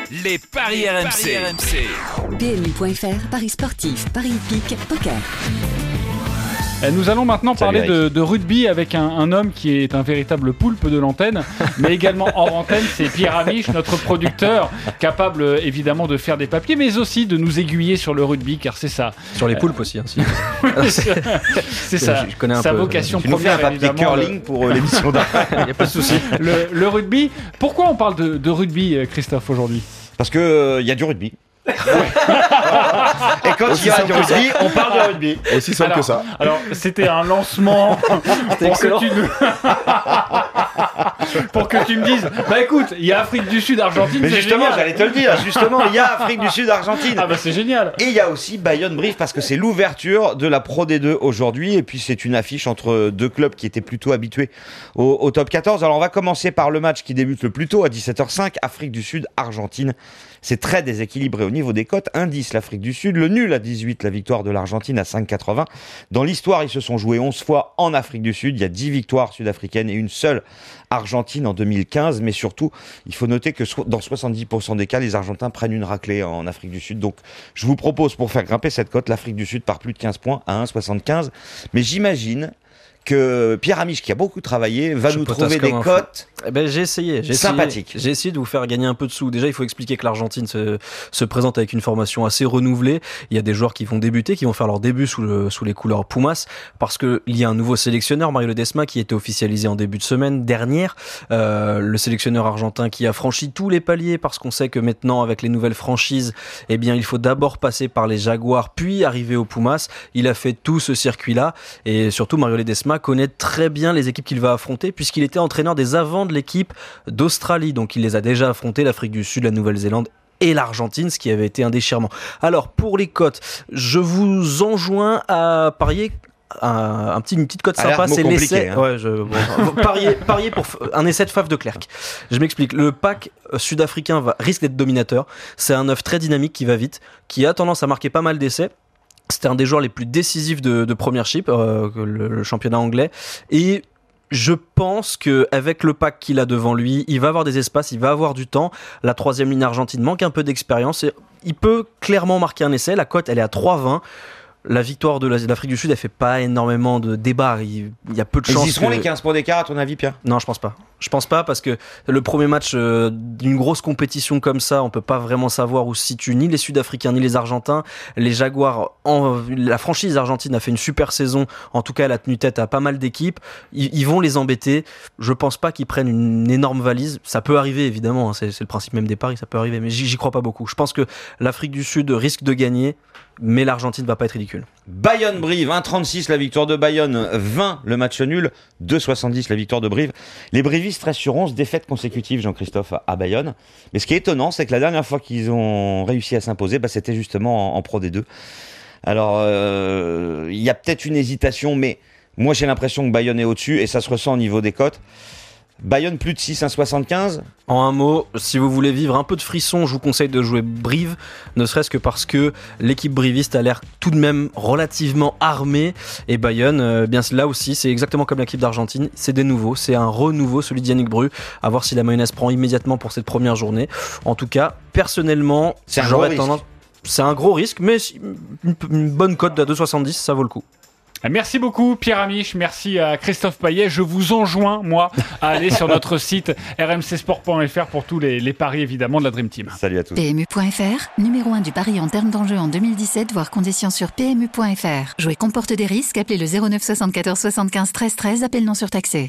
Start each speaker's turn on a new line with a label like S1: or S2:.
S1: Les paris RMC.
S2: PMU.fr, paris sportif, paris hippique, poker.
S3: Nous allons maintenant parler de rugby avec un homme qui est un véritable poulpe de l'antenne, mais également hors antenne, c'est Pierre Amiche, notre producteur, capable évidemment de faire des papiers, mais aussi de nous aiguiller sur le rugby, car c'est ça.
S4: Sur les poulpes aussi. Si.
S3: C'est ça,
S4: je connais un
S3: sa
S4: peu.
S3: vocation
S5: Tu nous fais un
S3: première,
S5: papier
S3: évidemment.
S5: curling pour l'émission d'après.
S4: Il n'y a pas de souci.
S3: Le rugby. Pourquoi on parle de rugby, Christophe, aujourd'hui ?
S5: Parce que y a du rugby. Et quand il y a du rugby, on parle de rugby.
S6: Aussi simple que ça.
S3: Alors, c'était un lancement pour que tu me dises, bah écoute, il y a Afrique du Sud, Argentine,
S5: Mais
S3: c'est
S5: justement,
S3: génial.
S5: j'allais te le dire. Justement, il y a Afrique du Sud, Argentine.
S3: Ah bah c'est génial.
S5: Et il y a aussi Bayonne-Brive parce que c'est l'ouverture de la Pro D2 aujourd'hui. Et puis c'est une affiche entre deux clubs qui étaient plutôt habitués au top 14. Alors on va commencer par le match qui débute le plus tôt à 17h05. Afrique du Sud, Argentine. C'est très déséquilibré au niveau des cotes. 1,10 l'Afrique du Sud, le nul à 18, la victoire de l'Argentine à 5,80. Dans l'histoire, ils se sont joués 11 fois en Afrique du Sud. Il y a 10 victoires sud-africaines et une seule Argentine en 2015. Mais surtout, il faut noter que dans 70% des cas, les Argentins prennent une raclée en Afrique du Sud. Donc, je vous propose, pour faire grimper cette cote, l'Afrique du Sud par plus de 15 points à 1,75. Mais j'imagine que Pierre Amiche, qui a beaucoup travaillé, va nous trouver des cotes
S4: J'ai essayé.
S5: sympathiques.
S4: J'ai essayé de vous faire gagner un peu de sous. Déjà, il faut expliquer que l'Argentine se présente avec une formation assez renouvelée. Il y a des joueurs qui vont débuter, qui vont faire leur début sous les couleurs Pumas, parce qu'il y a un nouveau sélectionneur, Mario Ledesma, qui a été officialisé en début de semaine dernière. Le sélectionneur argentin qui a franchi tous les paliers, parce qu'on sait que maintenant, avec les nouvelles franchises, eh bien, il faut d'abord passer par les Jaguars, puis arriver aux Pumas. Il a fait tout ce circuit-là, et surtout, Mario Ledesma connaît très bien les équipes qu'il va affronter, puisqu'il était entraîneur des avants de l'équipe d'Australie, donc il les a déjà affrontés, l'Afrique du Sud, la Nouvelle-Zélande et l'Argentine, ce qui avait été un déchirement. Alors pour les cotes, je vous enjoins à parier une petite cote sympa, c'est l'essai.
S5: Hein.
S4: Parier pour un essai de Faf de Klerk. Je m'explique. Le pack sud-africain risque d'être dominateur. C'est un œuf très dynamique qui va vite, qui a tendance à marquer pas mal d'essais. C'était un des joueurs les plus décisifs de Premiership, le championnat anglais. Et je pense qu'avec le pack qu'il a devant lui, il va avoir des espaces, il va avoir du temps. La troisième ligne argentine manque un peu d'expérience. Et il peut clairement marquer un essai. La cote, elle est à 3,20. La victoire de l'Afrique du Sud, elle fait pas énormément de débat. Il y a peu de chances.
S5: Ils y seront les 15 points d'écart, à ton avis, Pierre ?
S4: Non, je pense pas. Je pense pas, parce que le premier match d'une grosse compétition comme ça, on peut pas vraiment savoir où se situent ni les Sud-Africains ni les Argentins. Les Jaguars, la franchise argentine a fait une super saison. En tout cas, elle a tenu tête à pas mal d'équipes. Ils vont les embêter. Je pense pas qu'ils prennent une énorme valise. Ça peut arriver, évidemment. Hein, c'est le principe même des paris, ça peut arriver. Mais j'y crois pas beaucoup. Je pense que l'Afrique du Sud risque de gagner, mais l'Argentine va pas être ridicule.
S5: Bayonne-Brive, 1,36 la victoire de Bayonne, 20 le match nul, 2,70 la victoire de Brive. Les Brivistes restent sur 11 défaites consécutives, Jean-Christophe, à Bayonne. Mais ce qui est étonnant, c'est que la dernière fois qu'ils ont réussi à s'imposer, c'était justement en Pro D2. Alors, il y a peut-être une hésitation, mais moi j'ai l'impression que Bayonne est au-dessus et ça se ressent au niveau des cotes. Bayonne plus de 6, 1,75.
S4: En un mot, si vous voulez vivre un peu de frisson, je vous conseille de jouer Brive, ne serait-ce que parce que l'équipe briviste a l'air tout de même relativement armée. Et Bayonne, bien là aussi, c'est exactement comme l'équipe d'Argentine, c'est des nouveaux, c'est un renouveau, celui d'Yannick Bru. À voir si la mayonnaise prend immédiatement pour cette première journée. En tout cas, personnellement, j'aurais tendance. C'est un gros risque, mais une bonne cote de 2,70, ça vaut le coup.
S3: Merci beaucoup Pierre Amiche, merci à Christophe Payet. Je vous enjoins, moi, à aller sur notre site rmcsport.fr pour tous les paris évidemment de la Dream Team.
S5: Salut à tous.
S2: PMU.fr, numéro 1 du pari en termes d'enjeu en 2017, voire conditions sur PMU.fr. Jouer comporte des risques, appelez le 09 74 75 13 13, appel non surtaxé.